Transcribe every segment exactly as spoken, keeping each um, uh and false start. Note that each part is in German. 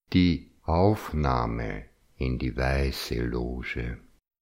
Die Aufnahme in die Weiße Loge.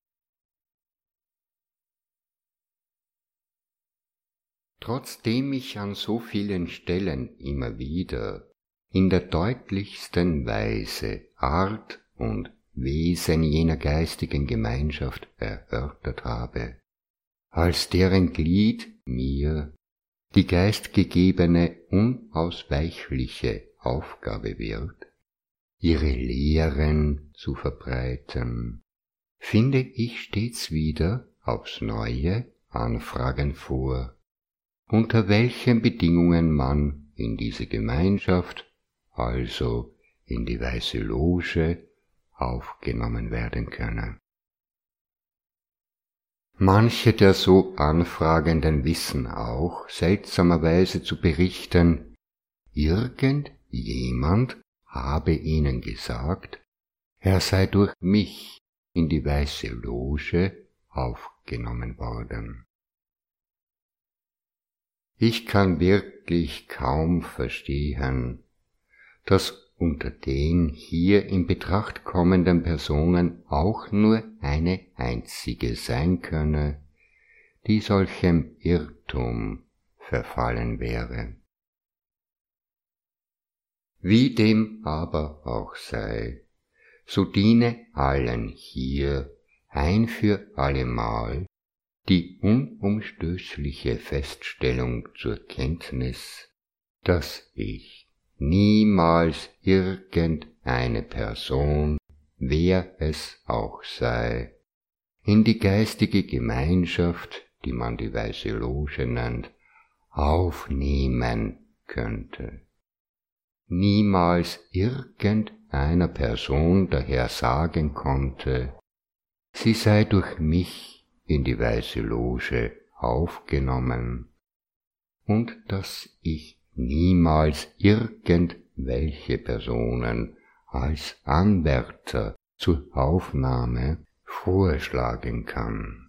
Trotzdem ich an so vielen Stellen immer wieder in der deutlichsten Weise Art und Wesen jener geistigen Gemeinschaft erörtert habe, als deren Glied mir die geistgegebene unausweichliche Aufgabe wird, ihre Lehren zu verbreiten, finde ich stets wieder aufs Neue Anfragen vor, unter welchen Bedingungen man in diese Gemeinschaft, also in die Weiße Loge, aufgenommen werden könne. Manche der so Anfragenden wissen auch seltsamerweise zu berichten, irgendjemand habe ihnen gesagt, er sei durch mich in die Weiße Loge aufgenommen worden. Ich kann wirklich kaum verstehen, dass unter den hier in Betracht kommenden Personen auch nur eine einzige sein könne, die solchem Irrtum verfallen wäre. Wie dem aber auch sei, so diene allen hier ein für allemal die unumstößliche Feststellung zur Kenntnis, dass ich niemals irgendeine Person, wer es auch sei, in die geistige Gemeinschaft, die man die Weiße Loge nennt, aufnehmen könnte. Niemals irgendeiner Person daher sagen konnte, sie sei durch mich in die Weiße Loge aufgenommen und dass ich niemals irgendwelche Personen als Anwärter zur Aufnahme vorschlagen kann.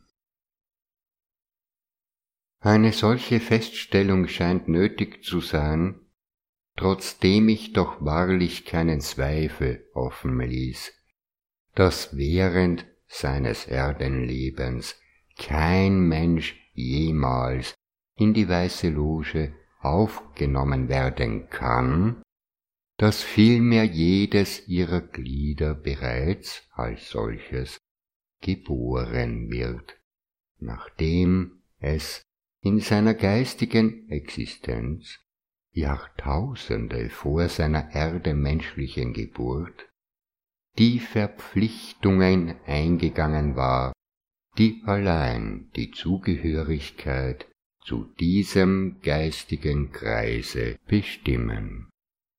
Eine solche Feststellung scheint nötig zu sein, trotzdem ich doch wahrlich keinen Zweifel offen ließ, dass während seines Erdenlebens kein Mensch jemals in die Weiße Loge aufgenommen werden kann, dass vielmehr jedes ihrer Glieder bereits als solches geboren wird, nachdem es in seiner geistigen Existenz Jahrtausende vor seiner erdenmenschlichen Geburt die Verpflichtungen eingegangen war, die allein die Zugehörigkeit zu diesem geistigen Kreise bestimmen.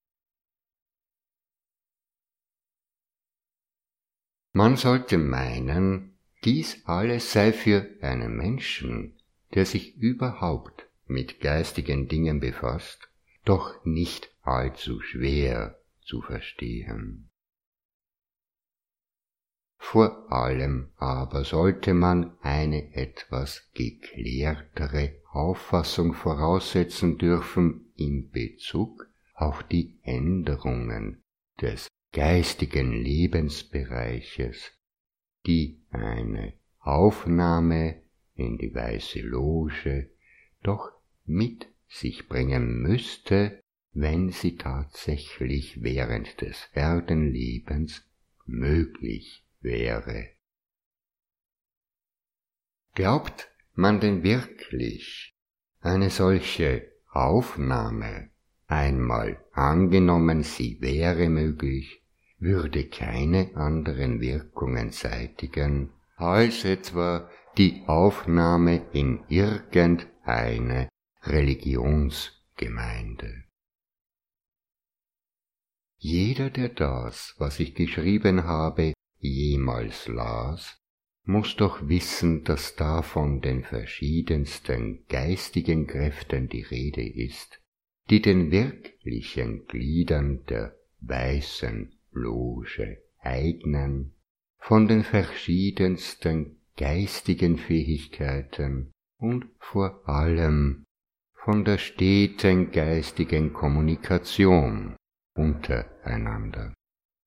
Man sollte meinen, dies alles sei für einen Menschen, der sich überhaupt mit geistigen Dingen befasst, doch nicht allzu schwer zu verstehen. Vor allem aber sollte man eine etwas geklärtere Auffassung voraussetzen dürfen in Bezug auf die Änderungen des geistigen Lebensbereiches, die eine Aufnahme in die Weiße Loge doch mit sich bringen müsste, wenn sie tatsächlich während des Erdenlebens möglich wäre. Glaubt man denn wirklich, eine solche Aufnahme, einmal angenommen sie wäre möglich, würde keine anderen Wirkungen zeitigen, als etwa die Aufnahme in irgendeine Religionsgemeinde? Jeder, der das, was ich geschrieben habe, jemals las, muss doch wissen, dass da von den verschiedensten geistigen Kräften die Rede ist, die den wirklichen Gliedern der Weißen Loge eignen, von den verschiedensten geistigen Fähigkeiten und vor allem von der steten geistigen Kommunikation untereinander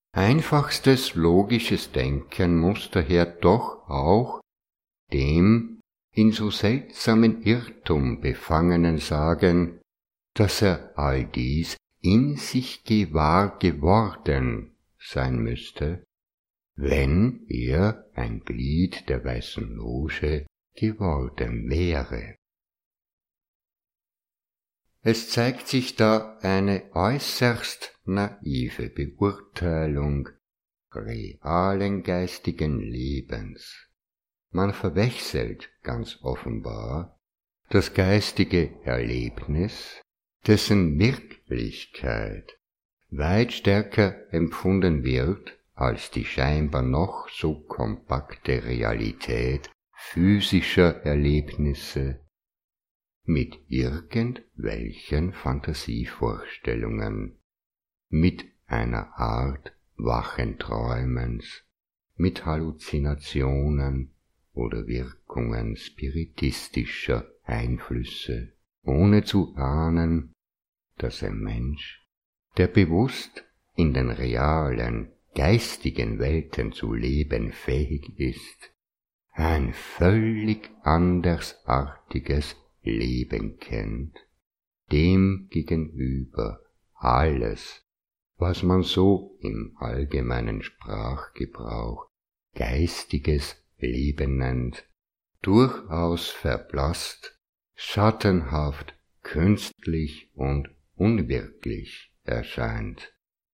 Einfachstes logisches Denken muss daher doch auch dem in so seltsamen Irrtum Befangenen sagen, dass er all dies in sich gewahr geworden sein müsste, wenn er ein Glied der Weißen Loge geworden wäre. Es zeigt sich da eine äußerst naive Beurteilung realen geistigen Lebens. Man verwechselt ganz offenbar das geistige Erlebnis, dessen Wirklichkeit weit stärker empfunden wird als die scheinbar noch so kompakte Realität physischer Erlebnisse, mit irgendwelchen Fantasievorstellungen, mit einer Art wachen Träumens, mit Halluzinationen oder Wirkungen spiritistischer Einflüsse, ohne zu ahnen, dass ein Mensch, der bewusst in den realen, geistigen Welten zu leben fähig ist, ein völlig andersartiges Leben kennt, dem gegenüber alles, was man so im allgemeinen Sprachgebrauch geistiges Leben nennt, durchaus verblasst, schattenhaft, künstlich und unwirklich erscheint.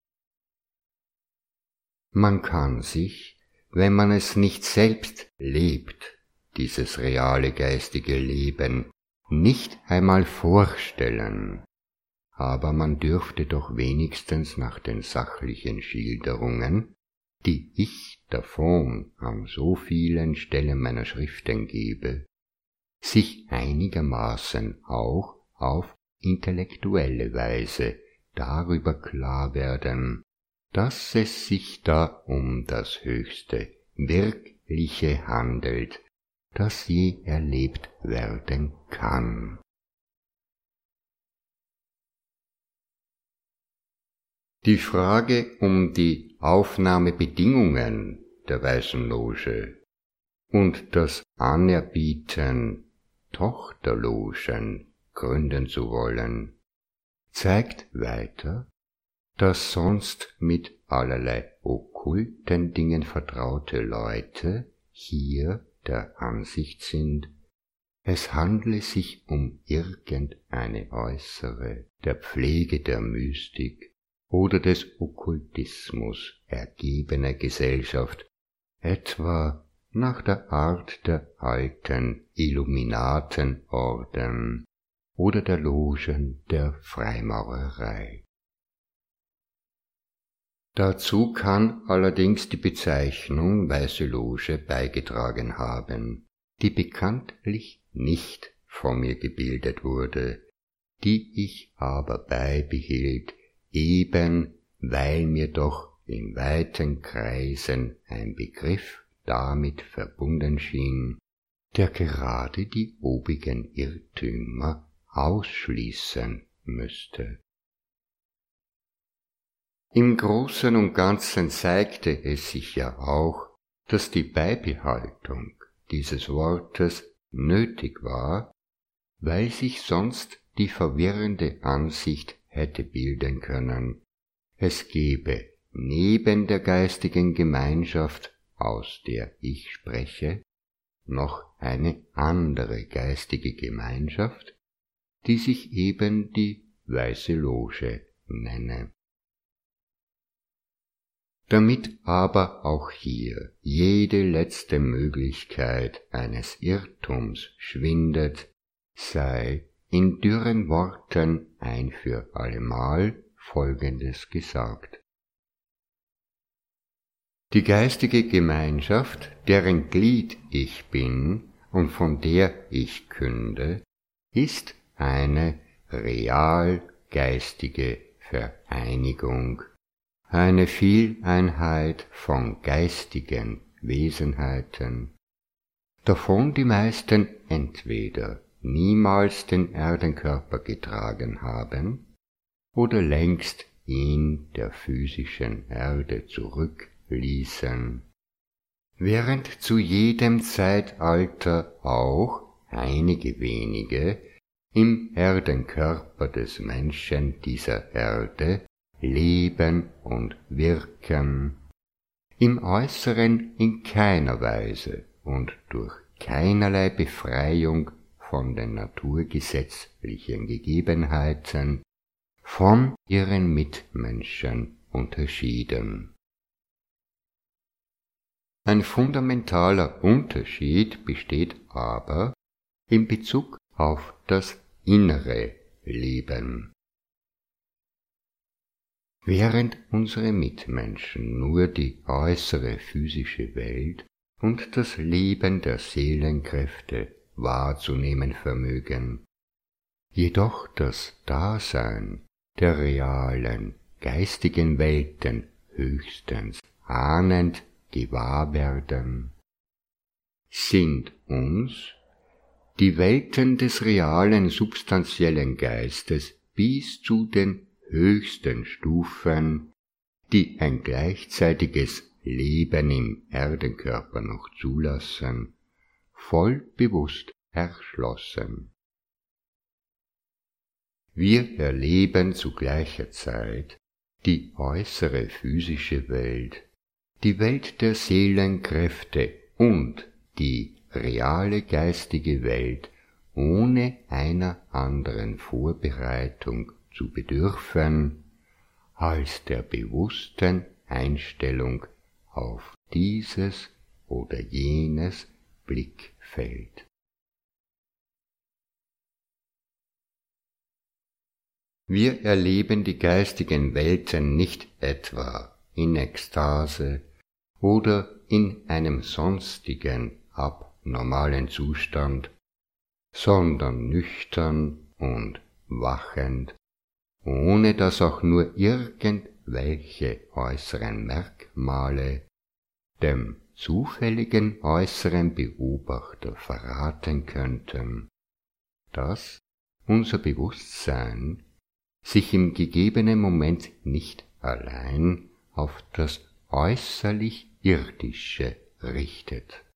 Man kann sich, wenn man es nicht selbst lebt, dieses reale geistige Leben nicht einmal vorstellen, aber man dürfte doch wenigstens nach den sachlichen Schilderungen, die ich davon an so vielen Stellen meiner Schriften gebe, sich einigermaßen auch auf intellektuelle Weise darüber klar werden, dass es sich da um das höchste, wirkliche handelt, das je erlebt werden kann. Die Frage um die Aufnahmebedingungen der Weißen Loge und das Anerbieten, Tochterlogen gründen zu wollen, zeigt weiter, dass sonst mit allerlei okkulten Dingen vertraute Leute hier der Ansicht sind, es handle sich um irgendeine äußere, der Pflege der Mystik oder des Okkultismus ergebene Gesellschaft, etwa nach der Art der alten Illuminatenorden oder der Logen der Freimaurerei. Dazu kann allerdings die Bezeichnung Weiße Loge beigetragen haben, die bekanntlich nicht von mir gebildet wurde, die ich aber beibehielt, eben weil mir doch in weiten Kreisen ein Begriff damit verbunden schien, der gerade die obigen Irrtümer ausschließen müsste. Im Großen und Ganzen zeigte es sich ja auch, dass die Beibehaltung dieses Wortes nötig war, weil sich sonst die verwirrende Ansicht hätte bilden können, es gebe neben der geistigen Gemeinschaft, aus der ich spreche, noch eine andere geistige Gemeinschaft, die sich eben die Weiße Loge nenne. Damit aber auch hier jede letzte Möglichkeit eines Irrtums schwindet, sei in dürren Worten ein für allemal Folgendes gesagt. Die geistige Gemeinschaft, deren Glied ich bin und von der ich künde, ist eine real geistige Vereinigung, eine Vieleinheit von geistigen Wesenheiten, davon die meisten entweder niemals den Erdenkörper getragen haben oder längst ihn der physischen Erde zurückließen, während zu jedem Zeitalter auch einige wenige im Erdenkörper des Menschen dieser Erde leben und wirken, im Äußeren in keiner Weise und durch keinerlei Befreiung von den naturgesetzlichen Gegebenheiten von ihren Mitmenschen unterschieden. Ein fundamentaler Unterschied besteht aber in Bezug auf das innere Leben. Während unsere Mitmenschen nur die äußere physische Welt und das Leben der Seelenkräfte wahrzunehmen vermögen, jedoch das Dasein der realen, geistigen Welten höchstens ahnend gewahr werden, sind uns die Welten des realen substanziellen Geistes bis zu den höchsten Stufen, die ein gleichzeitiges Leben im Erdenkörper noch zulassen, voll bewusst erschlossen. Wir erleben zu gleicher Zeit die äußere physische Welt, die Welt der Seelenkräfte und die reale geistige Welt ohne einer anderen Vorbereitung zu bedürfen, als der bewussten Einstellung auf dieses oder jenes Blickfeld. Wir erleben die geistigen Welten nicht etwa in Ekstase oder in einem sonstigen abnormalen Zustand, sondern nüchtern und wachend, ohne dass auch nur irgendwelche äußeren Merkmale dem zufälligen äußeren Beobachter verraten könnten, dass unser Bewusstsein sich im gegebenen Moment nicht allein auf das äußerlich Irdische richtet.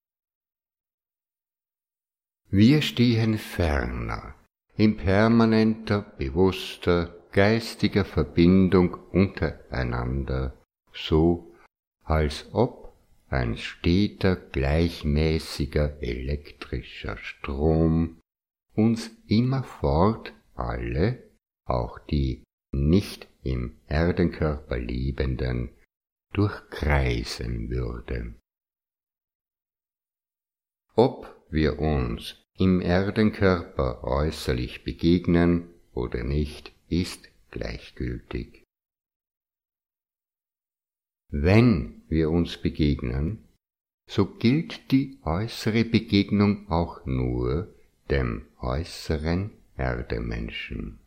Wir stehen ferner in permanenter, bewusster, geistiger Verbindung untereinander, so als ob ein steter, gleichmäßiger elektrischer Strom uns immerfort alle, auch die nicht im Erdenkörper Lebenden, durchkreisen würde. Ob wir uns im Erdenkörper äußerlich begegnen oder nicht, ist gleichgültig. Wenn wir uns begegnen, so gilt die äußere Begegnung auch nur dem äußeren Erdemenschen.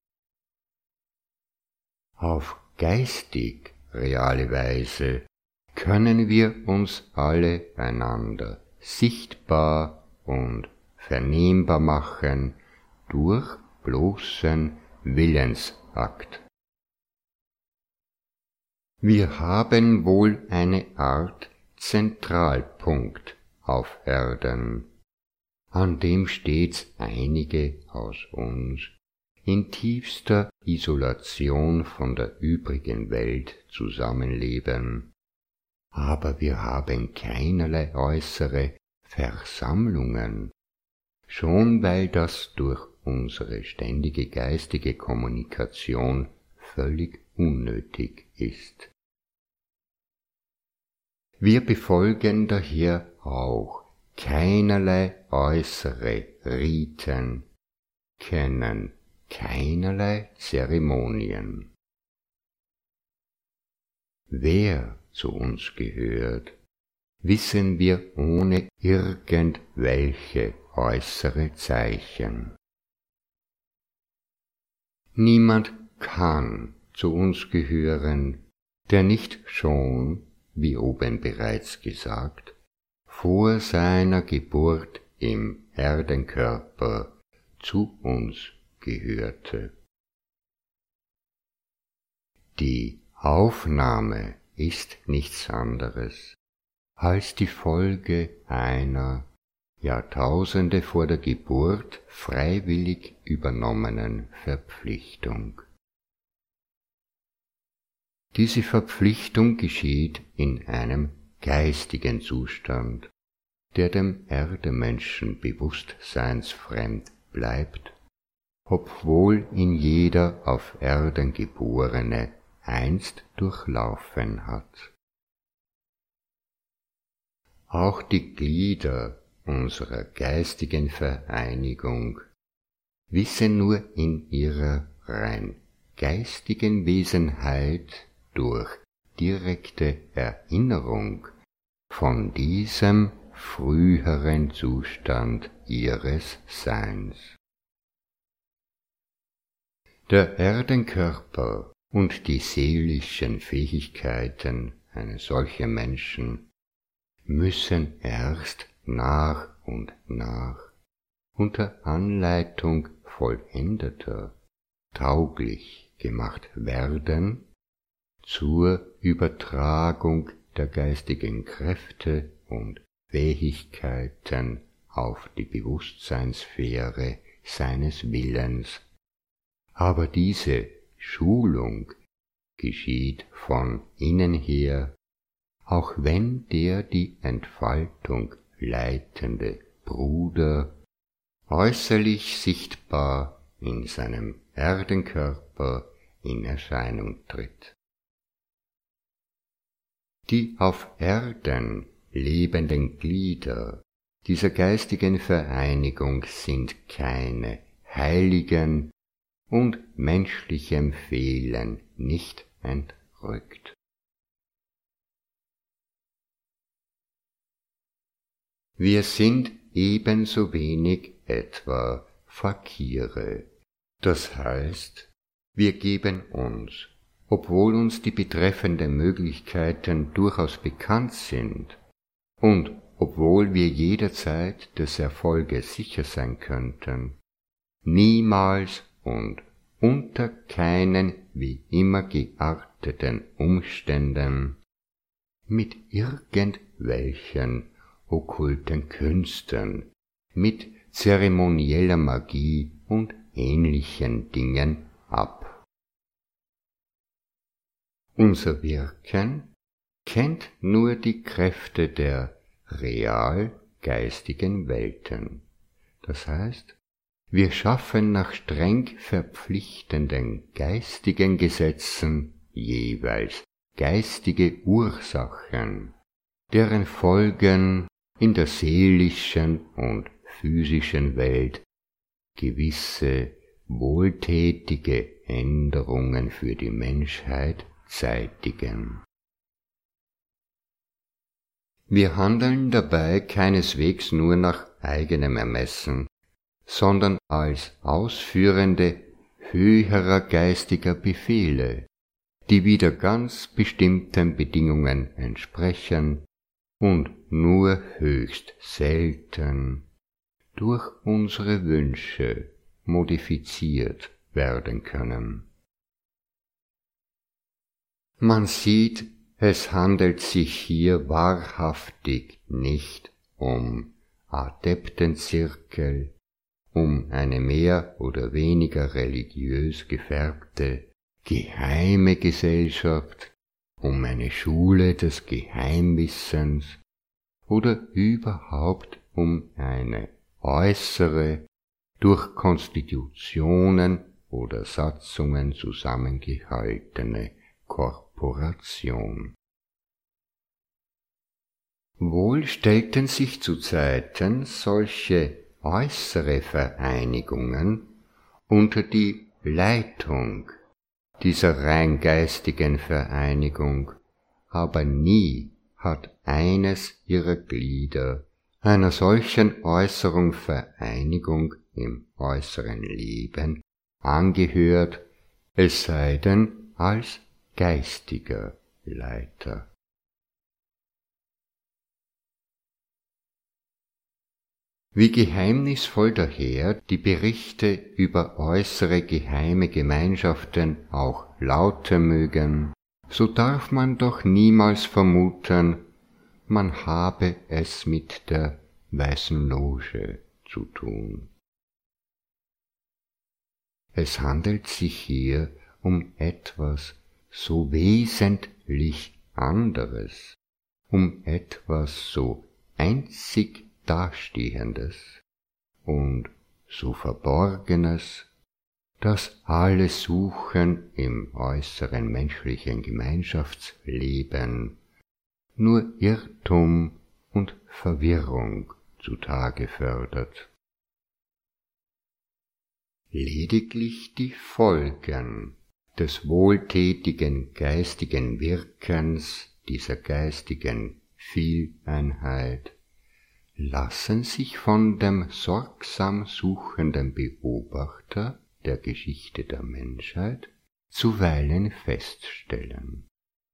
Auf geistig reale Weise können wir uns alle einander sichtbar und vernehmbar machen durch bloßen Willensakt. Wir haben wohl eine Art Zentralpunkt auf Erden, an dem stets einige aus uns in tiefster Isolation von der übrigen Welt zusammenleben, aber wir haben keinerlei äußere Versammlungen, schon weil das durch unsere ständige geistige Kommunikation völlig unnötig ist. Wir befolgen daher auch keinerlei äußere Riten, kennen keinerlei Zeremonien. Wer zu uns gehört, wissen wir ohne irgendwelche äußere Zeichen. Niemand kann zu uns gehören, der nicht schon, wie oben bereits gesagt, vor seiner Geburt im Erdenkörper zu uns gehörte. Die Aufnahme ist nichts anderes als die Folge einer Jahrtausende vor der Geburt freiwillig übernommenen Verpflichtung. Diese Verpflichtung geschieht in einem geistigen Zustand, der dem Erdemenschen bewusstseinsfremd bleibt, obwohl ihn jeder auf Erden Geborene einst durchlaufen hat. Auch die Glieder unserer geistigen Vereinigung wissen nur in ihrer rein geistigen Wesenheit durch direkte Erinnerung von diesem früheren Zustand ihres Seins. Der Erdenkörper und die seelischen Fähigkeiten eines solchen Menschen müssen erst nach und nach unter Anleitung vollendeter tauglich gemacht werden zur Übertragung der geistigen Kräfte und Fähigkeiten auf die Bewusstseinssphäre seines Willens. Aber diese Schulung geschieht von innen her, auch wenn der die Entfaltung leitende Bruder äußerlich sichtbar in seinem Erdenkörper in Erscheinung tritt. Die auf Erden lebenden Glieder dieser geistigen Vereinigung sind keine Heiligen und menschlichem Fehlen nicht entrückt. Wir sind ebenso wenig etwa Fakire, das heißt, wir geben uns, obwohl uns die betreffenden Möglichkeiten durchaus bekannt sind und obwohl wir jederzeit des Erfolges sicher sein könnten, niemals und unter keinen wie immer gearteten Umständen mit irgendwelchen okkulten Künsten, mit zeremonieller Magie und ähnlichen Dingen ab. Unser Wirken kennt nur die Kräfte der real geistigen Welten. Das heißt, wir schaffen nach streng verpflichtenden geistigen Gesetzen jeweils geistige Ursachen, deren Folgen in der seelischen und physischen Welt gewisse wohltätige Änderungen für die Menschheit zeitigen. Wir handeln dabei keineswegs nur nach eigenem Ermessen, sondern als Ausführende höherer geistiger Befehle, die wieder ganz bestimmten Bedingungen entsprechen und nur höchst selten durch unsere Wünsche modifiziert werden können. Man sieht, es handelt sich hier wahrhaftig nicht um Adeptenzirkel, um eine mehr oder weniger religiös gefärbte geheime Gesellschaft, um eine Schule des Geheimwissens oder überhaupt um eine äußere, durch Konstitutionen oder Satzungen zusammengehaltene Korporation. Wohl stellten sich zu Zeiten solche äußere Vereinigungen unter die Leitung dieser rein geistigen Vereinigung, aber nie hat eines ihrer Glieder einer solchen äußeren Vereinigung im äußeren Leben angehört, es sei denn als geistiger Leiter. Wie geheimnisvoll daher die Berichte über äußere geheime Gemeinschaften auch lauten mögen, so darf man doch niemals vermuten, man habe es mit der Weißen Loge zu tun. Es handelt sich hier um etwas so wesentlich anderes, um etwas so einzig Dastehendes und so Verborgenes, dass alle Suchen im äußeren menschlichen Gemeinschaftsleben nur Irrtum und Verwirrung zutage fördert. Lediglich die Folgen des wohltätigen geistigen Wirkens dieser geistigen Vieleinheit lassen sich von dem sorgsam suchenden Beobachter der Geschichte der Menschheit zuweilen feststellen.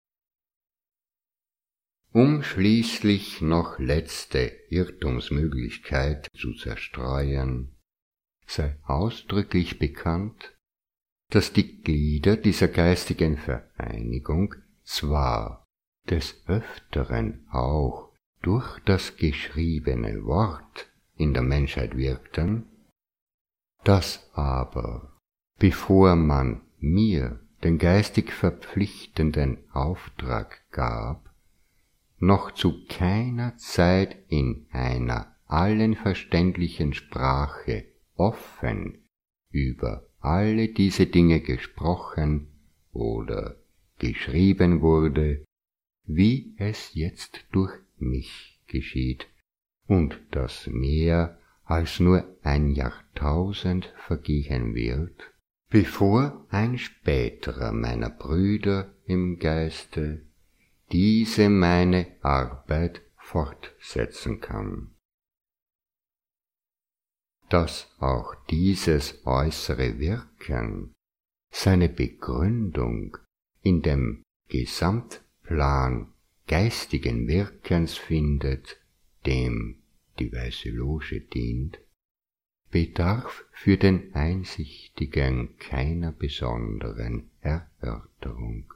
Um schließlich noch letzte Irrtumsmöglichkeit zu zerstreuen, sei ausdrücklich bekannt, dass die Glieder dieser geistigen Vereinigung zwar des Öfteren auch durch das geschriebene Wort in der Menschheit wirkten, dass aber, bevor man mir den geistig verpflichtenden Auftrag gab, noch zu keiner Zeit in einer allen verständlichen Sprache offen über alle diese Dinge gesprochen oder geschrieben wurde, wie es jetzt durch mich geschieht, und dass mehr als nur ein Jahrtausend vergehen wird, bevor ein späterer meiner Brüder im Geiste diese meine Arbeit fortsetzen kann. Dass auch dieses äußere Wirken seine Begründung in dem Gesamtplan geistigen Wirkens findet, dem die Weiße Loge dient, bedarf für den Einsichtigen keiner besonderen Erörterung.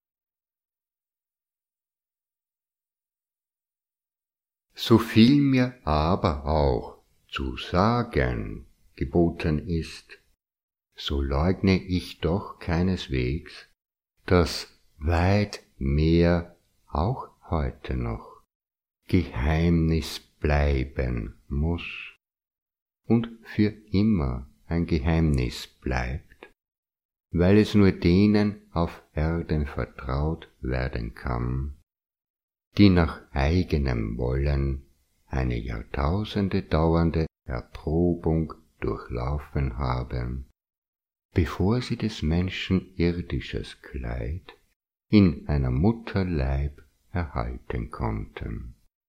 So viel mir aber auch zu sagen geboten ist, so leugne ich doch keineswegs, dass weit mehr auch heute noch Geheimnis bleiben muß und für immer ein Geheimnis bleibt, weil es nur denen auf Erden vertraut werden kann, die nach eigenem Wollen eine Jahrtausende dauernde Erprobung durchlaufen haben, bevor sie des Menschen irdisches Kleid in einer Mutter Leib erhalten konnten.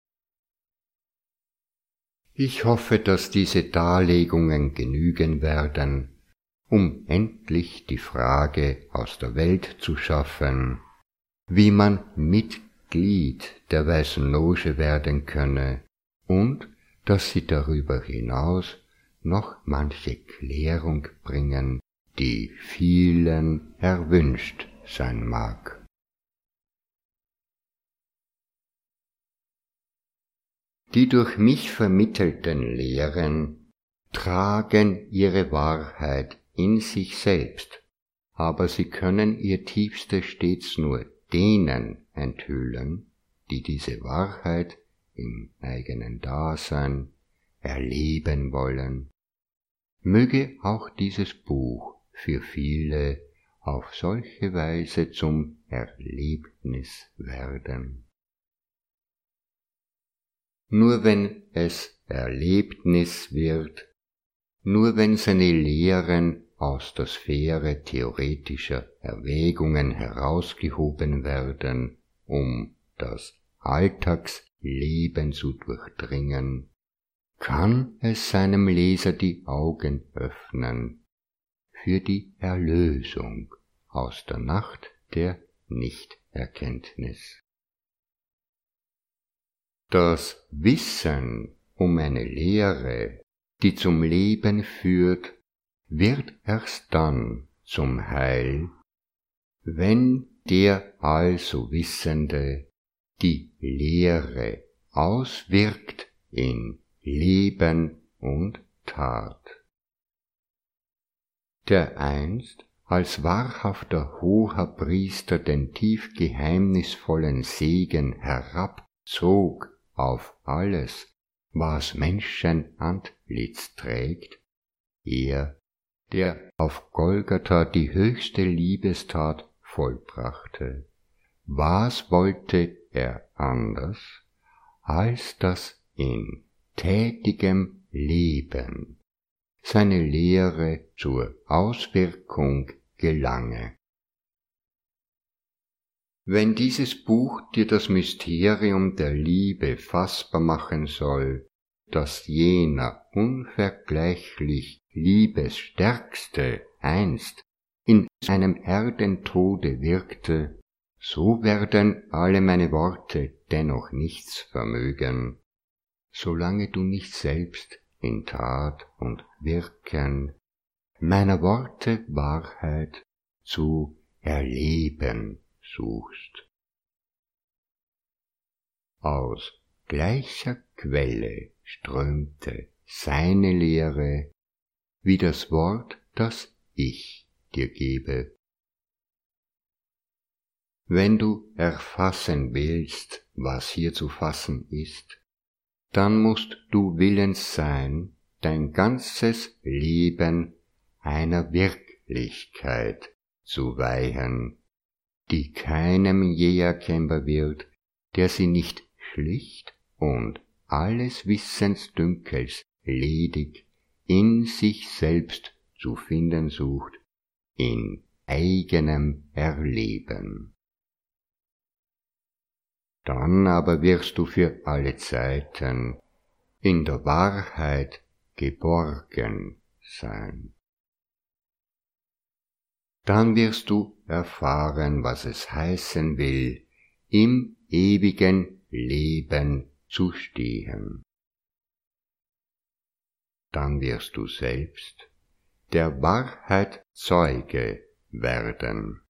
Ich hoffe, dass diese Darlegungen genügen werden, um endlich die Frage aus der Welt zu schaffen, wie man Mitglied der Weißen Loge werden könne, und dass sie darüber hinaus noch manche Klärung bringen, die vielen erwünscht sein mag. Die durch mich vermittelten Lehren tragen ihre Wahrheit in sich selbst, aber sie können ihr Tiefstes stets nur denen enthüllen, die diese Wahrheit im eigenen Dasein erleben wollen. Möge auch dieses Buch für viele auf solche Weise zum Erlebnis werden. Nur wenn es Erlebnis wird, nur wenn seine Lehren aus der Sphäre theoretischer Erwägungen herausgehoben werden, um das Alltagsleben zu durchdringen, kann es seinem Leser die Augen öffnen für die Erlösung aus der Nacht der Nichterkenntnis. Das Wissen um eine Lehre, die zum Leben führt, wird erst dann zum Heil, wenn der also Wissende die Lehre auswirkt in Leben und Tat. Der einst als wahrhafter hoher Priester den tief geheimnisvollen Segen herabzog auf alles, was Menschenantlitz trägt, er, der auf Golgatha die höchste Liebestat vollbrachte, was wollte er anders, als dass in tätigem Leben seine Lehre zur Auswirkung gelange. Wenn dieses Buch dir das Mysterium der Liebe fassbar machen soll, das jener unvergleichlich Liebesstärkste einst in seinem Erdentode wirkte, so werden alle meine Worte dennoch nichts vermögen, solange du nicht selbst in Tat und Wirken meiner Worte Wahrheit zu erleben suchst. Aus gleicher Quelle strömte seine Lehre, wie das Wort, das ich dir gebe. Wenn du erfassen willst, was hier zu fassen ist, dann musst du willens sein, dein ganzes Leben einer Wirklichkeit zu weihen, die keinem je erkennbar wird, der sie nicht schlicht und alles Wissensdünkels ledig in sich selbst zu finden sucht, in eigenem Erleben. Dann aber wirst du für alle Zeiten in der Wahrheit geborgen sein. Dann wirst du erfahren, was es heißen will, im ewigen Leben zu stehen. Dann wirst du selbst der Wahrheit Zeuge werden.